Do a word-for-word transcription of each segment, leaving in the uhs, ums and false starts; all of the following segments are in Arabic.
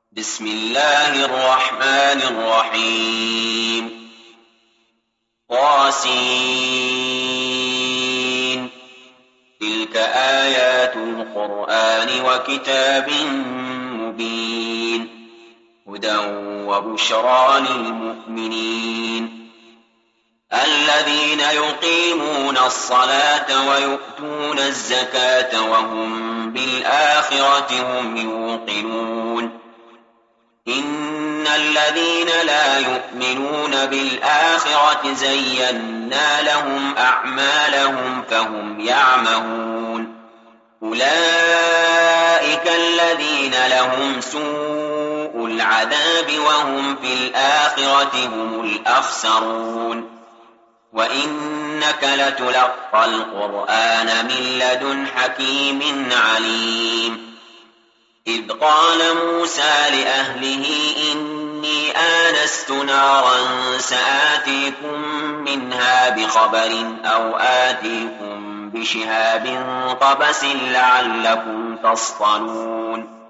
بسم الله الرحمن الرحيم طاسين تلك آيات القرآن وكتاب مبين هدى وبشرى للمؤمنين الذين يقيمون الصلاة ويؤتون الزكاة وهم بالآخرة هم يوقنون إن الذين لا يؤمنون بالآخرة زينا لهم أعمالهم فهم يعمهون أولئك الذين لهم سوء العذاب وهم في الآخرة هم الأخسرون وإنك لتلقى القرآن من لدن حكيم عليم إذ قال موسى لأهله إني آنست نارا سآتيكم منها بخبر أو آتيكم بشهاب قبس لعلكم تصطلون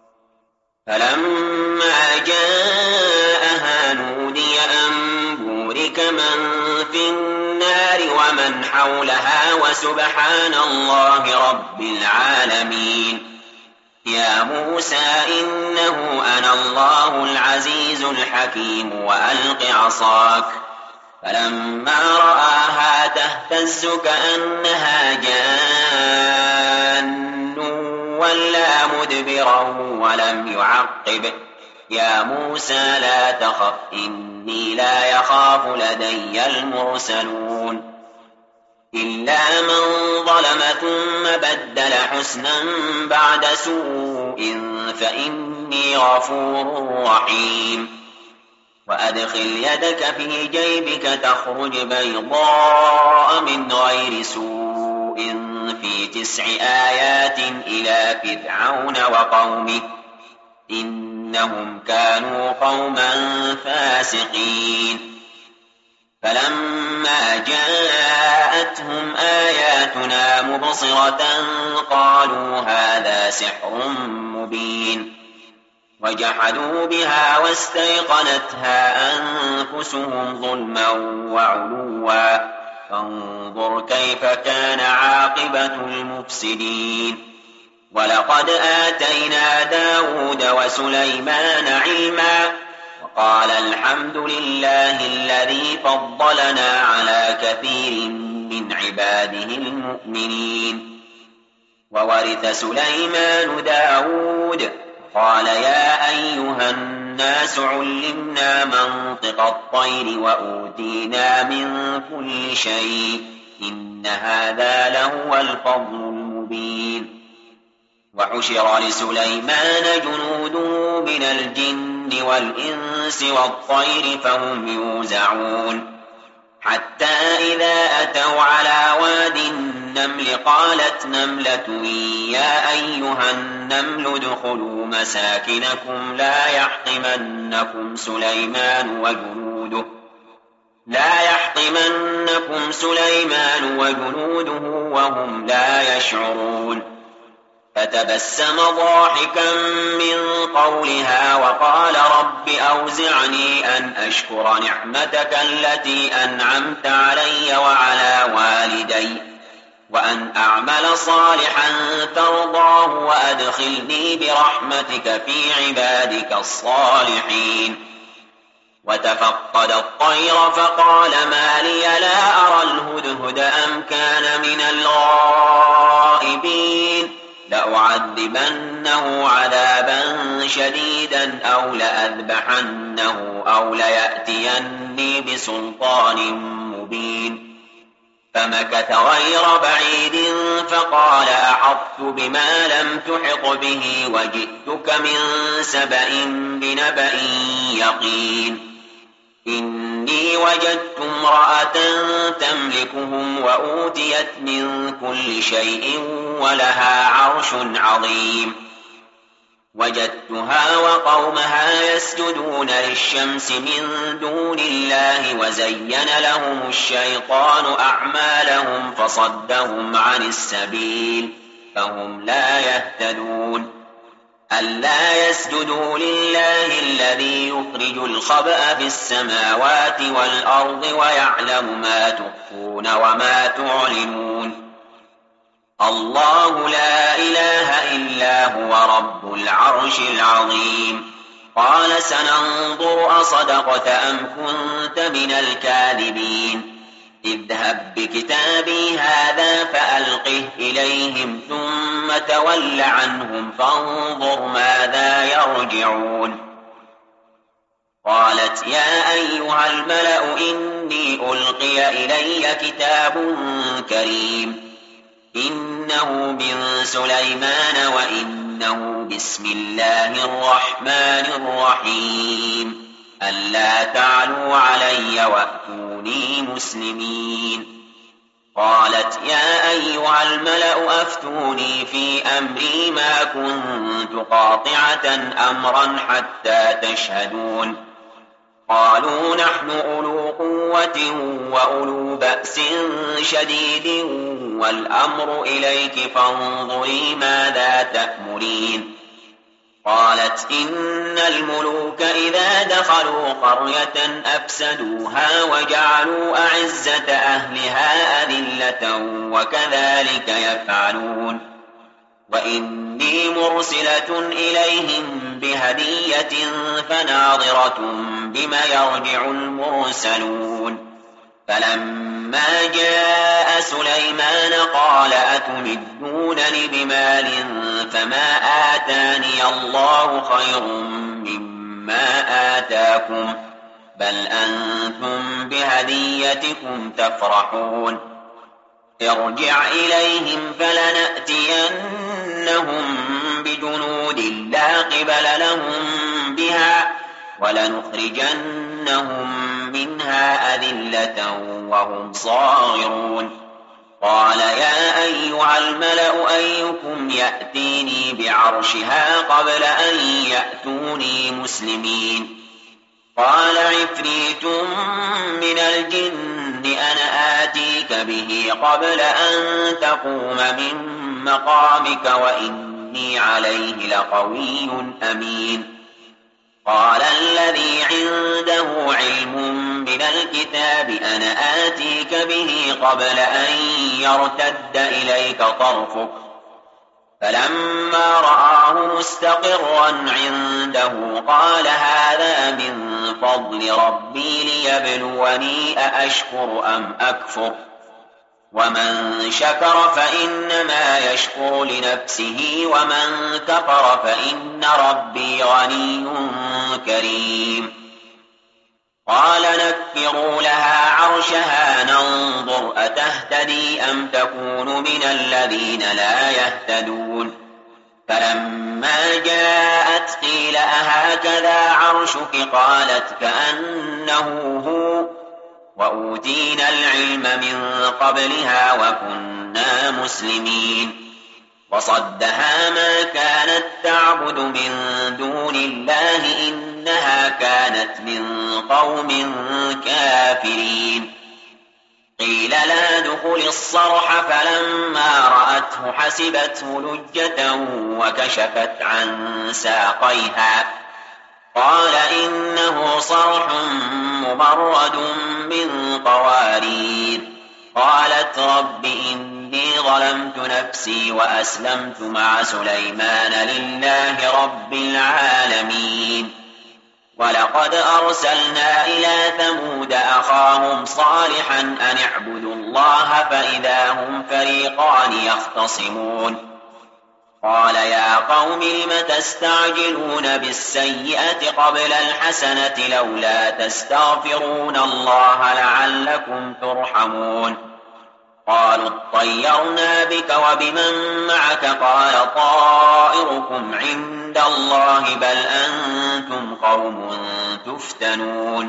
فلما جاءها نودي أن بورك من في النار ومن حولها وسبحان الله رب العالمين يا موسى إنه أنا الله العزيز الحكيم وألق عصاك فلما رآها تهتز كأنها جان ولا مدبرا ولم يعقب يا موسى لا تخف إني لا يخاف لدي المرسلون إلا من ظلم ثم بدل حسنا بعد سوء فإني غفور رحيم وأدخل يدك في جيبك تخرج بيضاء من غير سوء في تسع آيات إلى فرعون وقومه إنهم كانوا قوما فاسقين فلما جاءتهم آياتنا مبصرة قالوا هذا سحر مبين وجحدوا بها واستيقنتها أنفسهم ظلما وعلوا فانظر كيف كان عاقبة المفسدين ولقد آتينا داود وسليمان علما قال الحمد لله الذي فضلنا على كثير من عباده المؤمنين وورث سليمان داود قال يا أيها الناس علمنا منطق الطير وأوتينا من كل شيء إن هذا لهو الفضل المبين وحشر لسليمان جنوده من الجن والإنس والطير فهم يوزعون حتى إذا أتوا على واد النمل قالت نملة يا أيها النمل ادخلوا مساكنكم لا يحطمنكم سليمان وجنوده لا يحطمنكم سليمان وجنوده وهم لا يشعرون فتبسم ضاحكا من قولها وقال رب أوزعني أن أشكر نعمتك التي أنعمت علي وعلى والدي وأن أعمل صالحا ترضاه وأدخلني برحمتك في عبادك الصالحين وتفقد الطير فقال ما لي لا أرى الهدهد أم كان من الغائبين لأعذبنه عذابا شديدا أو لأذبحنه أو ليأتيني بسلطان مبين فمكث غير بعيد فقال أحطت بما لم تحط به وجئتك من سبأ بنبأ يقين إني وجدت امرأة تملكهم وأوتيت من كل شيء ولها عرش عظيم وجدتها وقومها يسجدون للشمس من دون الله وزين لهم الشيطان أعمالهم فصدهم عن السبيل فهم لا يهتدون ألا يسجدوا لله الذي يخرج الخبأ في السماوات والأرض ويعلم ما تخفون وما تعلنون الله لا إله إلا هو رب العرش العظيم قال سننظر أصدقت أم كنت من الكاذبين اذهب بكتابي هذا فألقه إليهم ثم تول عنهم فانظر ماذا يرجعون قالت يا أيها الملأ إني ألقي إلي كتاب كريم إنه من سليمان وإنه بسم الله الرحمن الرحيم ألا تعلوا علي وأتوني مسلمين قالت يا أيها الملأ أفتوني في أمري ما كنت قاطعة أمرا حتى تشهدون قالوا نحن أولو قوة وأولو بأس شديد والأمر إليك فانظري ماذا تأمرين قالت إن الملوك إذا دخلوا قرية أفسدوها وجعلوا أعزة أهلها أذلة وكذلك يفعلون وإني مرسلة إليهم بهدية فناظرة بما يرجع المرسلون فلما جاء سليمان قال أتمدونني بمال فما آتاني الله خير مما آتاكم بل أنتم بهديتكم تفرحون ارجع إليهم فلنأتينهم بجنود لا قبل لهم بها ولنخرجنهم منها أذلة وهم صاغرون قال يا أيها الملأ أيكم يأتيني بعرشها قبل أن يأتوني مسلمين قال عفريت من الجن أنا آتيك به قبل أن تقوم من مقامك وإني عليه لقوي أمين قال الذي عنده علم من الكتاب أنا آتيك به قبل أن يرتد إليك طرفك فلما رآه مستقرا عنده قال هذا من فضل ربي ليبلوني أأشكر أم أكفر ومن شكر فإنما يشكر لنفسه ومن كفر فإن ربي غني كريم قال نكروا لها عرشها ننظر أتهتدي أم تكون من الذين لا يهتدون فلما جاءت قيل أهكذا عرشك قالت كأنه هو وأوتينا العلم من قبلها وكنا مسلمين وصدها ما كانت تعبد من دون الله إنها كانت من قوم كافرين قيل لا دخل الصرح فلما رأته حسبته لجة وكشفت عن ساقيها قال إنه صرح ممرد من قوارير قالت رب إني ظلمت نفسي وأسلمت مع سليمان لله رب العالمين ولقد أرسلنا إلى ثمود أخاهم صالحا أن اعبدوا الله فإذا هم فريقان يختصمون قال يا قوم لم تستعجلون بالسيئة قبل الحسنة لولا تستغفرون الله لعلكم ترحمون قالوا اطيرنا بك وبمن معك قال طائركم عند الله بل أنتم قوم تفتنون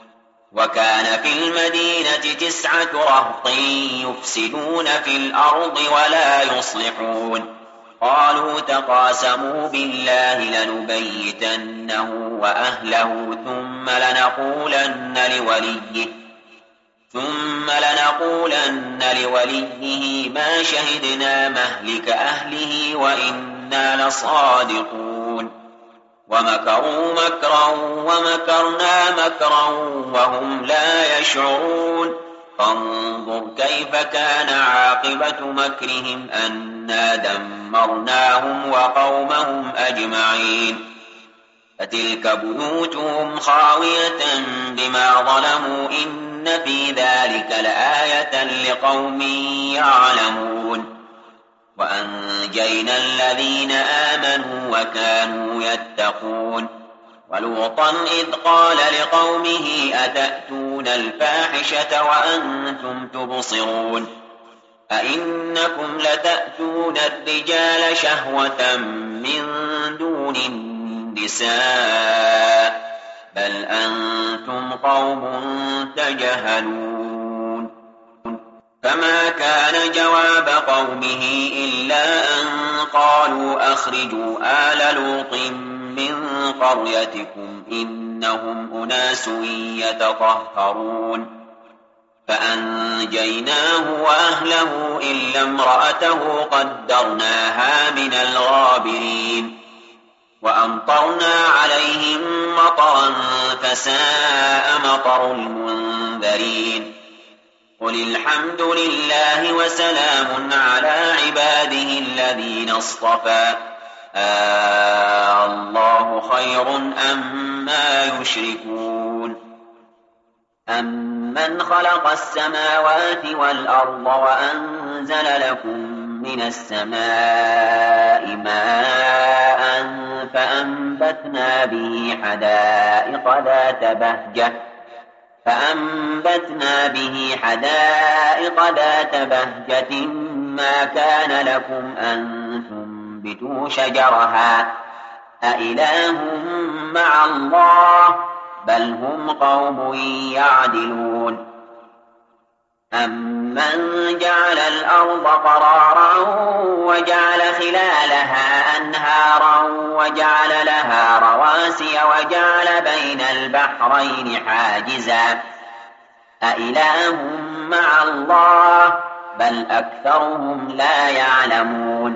وكان في المدينة تسعة رهط يفسدون في الأرض ولا يصلحون قالوا تقاسموا بالله لنبيتنه وأهله ثم لنقولن لوليه ثم لنقولن لوليه ما شهدنا مهلك أهله وإنا لصادقون ومكروا مكرا ومكرنا مكرا وهم لا يشعرون فانظر كيف كان عاقبة مكرهم أنا دمرناهم وقومهم أجمعين فتلك بيوتهم خاوية بما ظلموا إن في ذلك لآية لقوم يعلمون وأنجينا الذين آمنوا وكانوا يتقون ولوطا إذ قال لقومه أتأتون الفاحشة وأنتم تبصرون أئنكم لتأتون الرجال شهوة من دون النساء بل أنتم قوم تجهلون فما كان جواب قومه إلا أن قالوا أخرجوا آل لوط من قريتكم إنهم أناس يتطهرون فأنجيناه وأهله إلا امرأته قدرناها من الغابرين وأمطرنا عليهم مطرا فساء مطر المنذرين قل الحمد لله وسلام على عباده الذين اصطفى آه الله خير أما يشركون أمن خلق السماوات والأرض وأنزل لكم من السماء ماء فأنبتنا به حدائق ذات بهجة فأنبتنا به حدائق ذات بهجة ما كان لكم أن تنبتوا شجرها أإله مع الله بل هم قوم يعدلون أمن جعل الأرض قرارا وجعل خلالها أنهارا وجعل لها رواسي وجعل بين البحرين حاجزا أإله مع الله بل أكثرهم لا يعلمون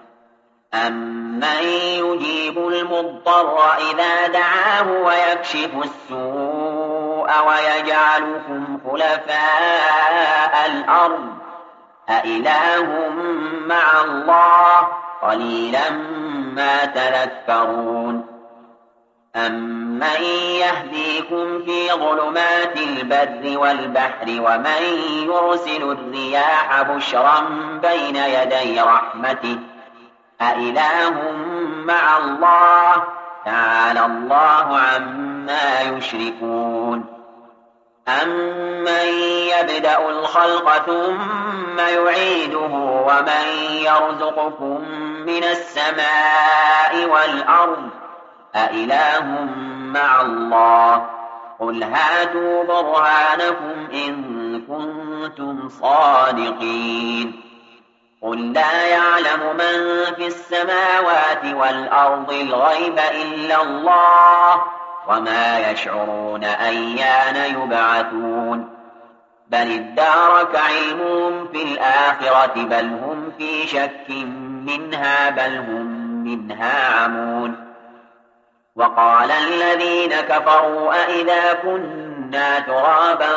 أمن يجيب المضطر إذا دعاه ويكشف السوء ويجعلكم خلفاء الأرض أإله مع الله قليلا ما تذكرون أمن يهديكم في ظلمات البر والبحر ومن يرسل الرياح بشرا بين يدي رحمته أإله مع الله تعالى الله عما يشركون أمن يبدأ الخلق ثم يعيده ومن يرزقكم من السماء والأرض أإله مع الله قل هاتوا برهانكم إن كنتم صادقين قل لا يعلم من في السماوات والأرض الغيب إلا الله وما يشعرون أيان يبعثون بل ادارك علمهم في الآخرة بل هم في شك منها بل هم منها عمون وقال الذين كفروا أئذا كنا ترابا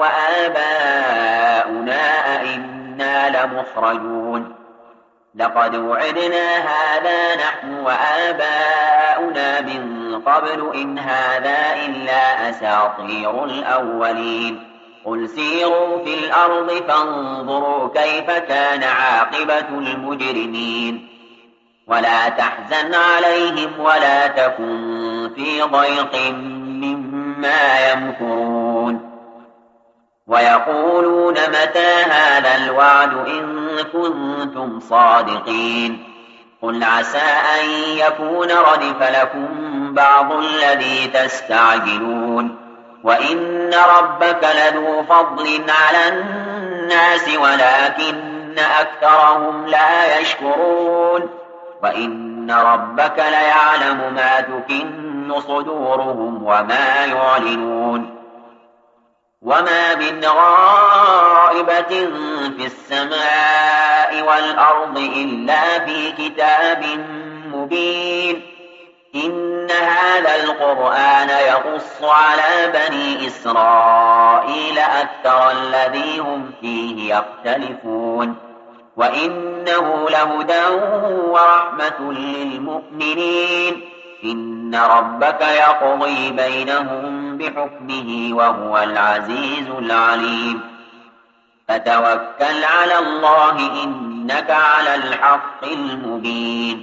وآباؤنا أئنا لمخرجون لقد وعدنا هذا نحن وآباؤنا من قبل إن هذا إلا أساطير الأولين قل سيروا في الأرض فانظروا كيف كان عاقبة المجرمين ولا تحزن عليهم ولا تكن في ضيق مما يمكرون ويقولون متى هذا الوعد إن كنتم صادقين قل عسى أن يكون ردف لكم بعض الذي تستعجلون وإن ربك لذو فضل على الناس ولكن أكثرهم لا يشكرون وإن ربك ليعلم ما تكن صدورهم وما يعلنون وما من غائبة في السماء والأرض إلا في كتاب مبين إن هذا القرآن يقص على بني إسرائيل أكثر الذي هم فيه يختلفون وإنه لهدى ورحمة للمؤمنين إن ربك يقضي بينهم بحكمه وهو العزيز العليم فتوكل على الله إنك على الحق المبين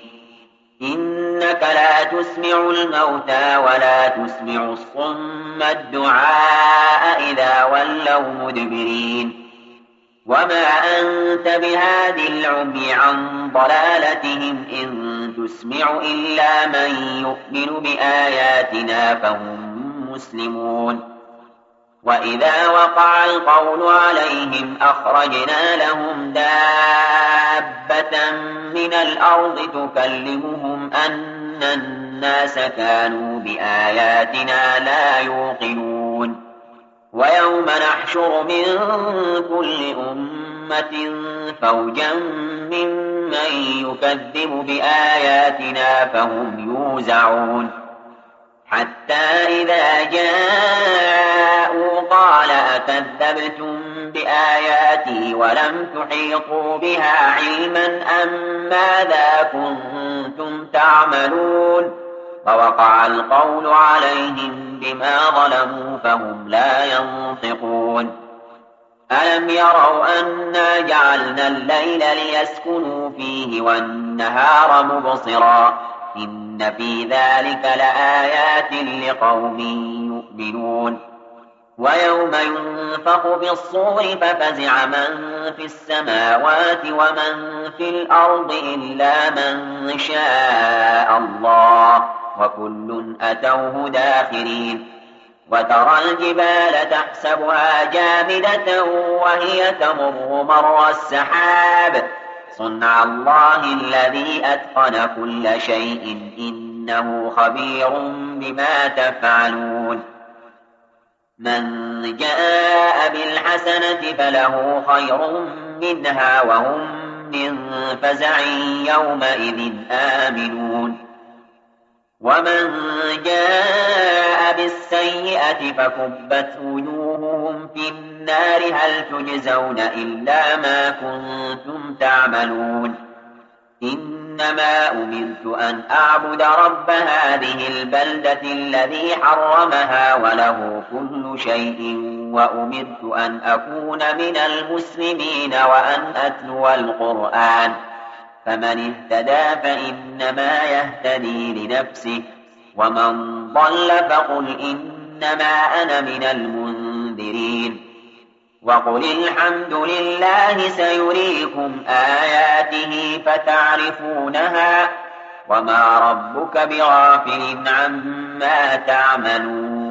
إنك لا تسمع الموتى ولا تسمع الصم الدعاء إذا ولوا مدبرين وما أنت بهاد العمي عن ضلالتهم إن تسمع إلا من يؤمن بآياتنا فهم مسلمون وإذا وقع القول عليهم أخرجنا لهم دابة من الأرض تكلمهم أن الناس كانوا بآياتنا لا يوقنون ويوم نحشر من كل أمة فوجا ممن يكذب بآياتنا فهم يوزعون حتى إذا جاءوا قال أكذبتم بآياتي ولم تحيطوا بها علما أم ماذا كنتم تعملون فوقع القول عليهم بما ظلموا فهم لا ينطقون ألم يروا أنا جعلنا الليل ليسكنوا فيه والنهار مبصرا إن في ذلك لآيات لقوم يؤمنون ويوم ينفخ في الصور ففزع من في السماوات ومن في الأرض إلا من شاء الله وكل أتوه داخرين وترى الجبال تحسبها جامدة وهي تمر مر السحاب صنع الله الذي أتقن كل شيء إنه خبير بما تفعلون من جاء بالحسنة فله خير منها وهم من فزع يومئذ آمنون ومن جاء بالسيئة فكبت وجوههم في النار هل تجزون إلا ما كنتم تعملون إنما أمرت أن أعبد رب هذه البلدة الذي حرمها وله كل شيء وأمرت أن أكون من المسلمين وأن أتلو القرآن فمن اهتدى فإنما يهتدي لنفسه ومن ضل فقل إنما أنا من المنذرين وقل الحمد لله سيريكم آياته فتعرفونها وما ربك بغافل عما تعملون